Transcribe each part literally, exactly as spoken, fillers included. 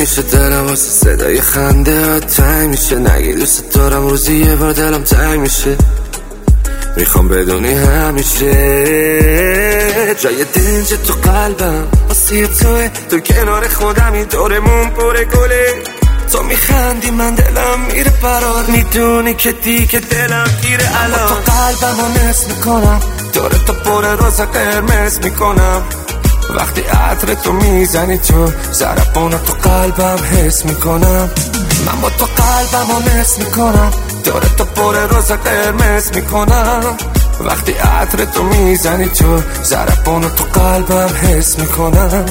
میشه دلم واسه صدای خنده ها تنگ میشه. نگی دوست دارم روزی یه بار دلم تنگ میشه. میخوام بدونی همیشه جای دنج تو قلبم واسه توه. تو کنار خودمی دورمون پر گله. تو میخندی من دلم میره برات. میدونی که دیگه دلم گیره الان. تو قلبم رو نصف میکنم داره تو پر روز قرمز میکنم. وقتی عطر تو میزنی تو ضربانو تو قلبم حس میکنم. من با تو قلبم رو نصف میکنم داره تو پر روز قرمز میکنم. وقتی عطر تو میزنی تو ضربانو تو قلبم حس میکنم.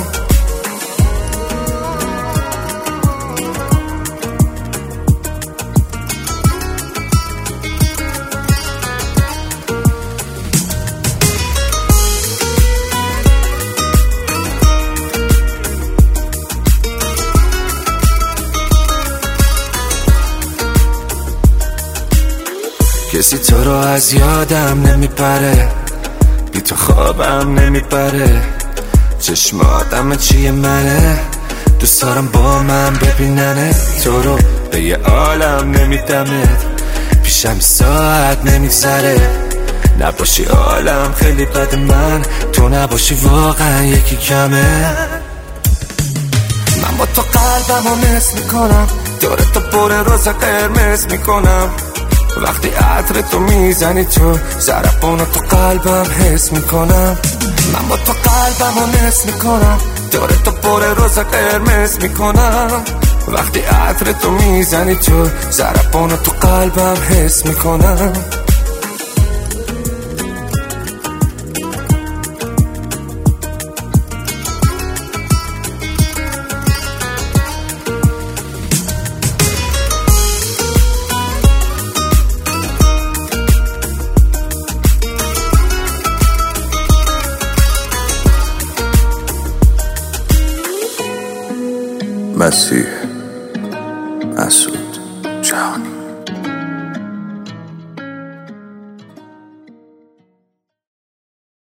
کسی تو رو از یادم نمیپره. بی تو خوابم نمیپره. چشماتم چیه منه. دوست دارم با من ببیننه. تو رو به یه عالم نمیدمت. پیشم ساعت نمیگذره. نباشی عالم خیلی بد من. تو نباشی واقعا یکی کمه. من با تو قلبم رو نصف میکنم داره تو پر روز قرمز میکنم. وقتی عطر تو میزنی تو ضربانو تو قلبم حس میکنم. من با تو قلبم رو نصف میکنم داره تو پر روز قرمز میکنم. وقتی عطر تو میزنی تو ضربانو تو قلبم حس میکنم. مسیح مسعود جهانی.